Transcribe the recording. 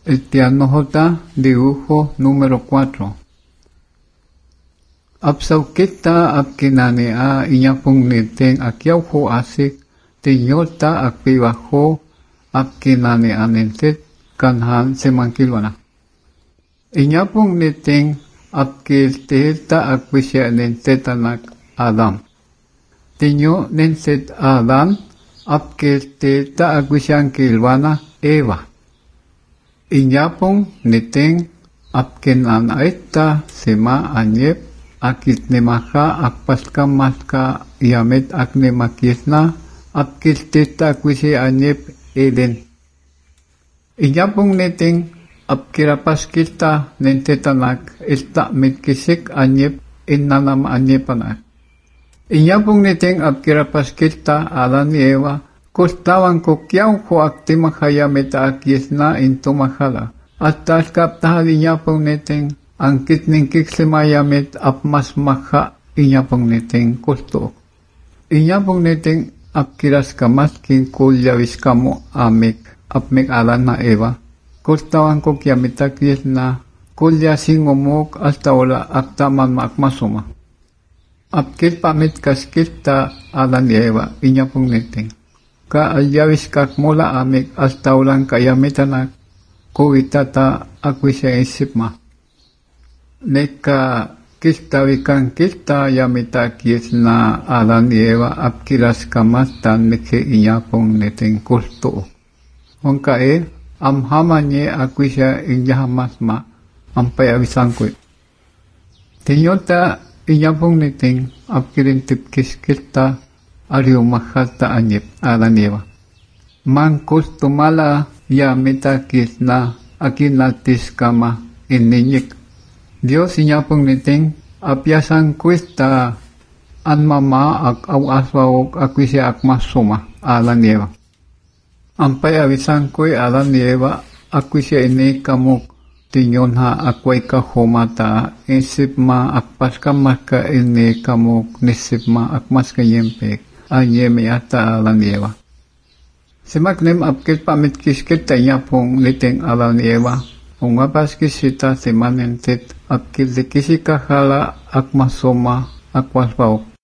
Etianojota, dibujo número 4. Apsaukita apkinanea inyapung niteng akiauho asik, tinyota akpibaho apkinanea nintit kanhan semangkilwana. Inyapung niteng apkiltihita akwisya nintit anak Adam. Tinyo nintit Adam apkiltihita akwisyan kilwana Eva. Inyapong niteng apkinanaita sima anyep akit nimaka akpaskamaska yamit aknimakisna apkiltita akwisi anyep Eden. Inyapong niteng apkirapaskilta nintitanak ilta mitkisik anyep innanam anyepanak. Inyapong niteng apkirapaskilta Adan ni Eva kustawan kukyaw ko aktimakaya meta akisna intumakala. At taskaptahal inyapong niteng angkit ningkik simayamit apmas makha inyapong niteng kusto. Inyapong niteng apkiras kamaskin kulyawis kamo amik apmik Adan na Eva. Kustawan kukyamit akisna kulya singumuk hasta wala aktaman maakmasuma. Apkil pamit kaskilta Adan ni Eva inyapong niteng. Ka alyawis kak mula amik hasta ulang kayamitanak kuwitata akwisya isipma. Neka kistawikan kita yamita kisna Adan ni Eva apkiras kamastan mikhe inyapong niteng kusto. Mungkae amhamanye akwisya inyahamasma ampayawisangkwe. Tinyota inyapong niteng apkirintip kiskilta ariyo makhalta anyep Adan Eva. Mangkus tumala ya mitakis na akinatis kama ininyik. Dios inyapong niteng apyasan kuista anmama ak awaswawok akwisya akmasuma Adan Eva. Ampay awisan koy Adan Eva akwisya ini kamuk tinyonha akway kahumata isipma akpaskamak ini kamuk nisipma akmas kayempek. Anyeme ata Adan ni Eva. Simaknim apkil pamit kiskit inyapong niteng Adan ni Eva. Ungapas kisita simanentit apkil dikisika hala akmasoma akwaspaok.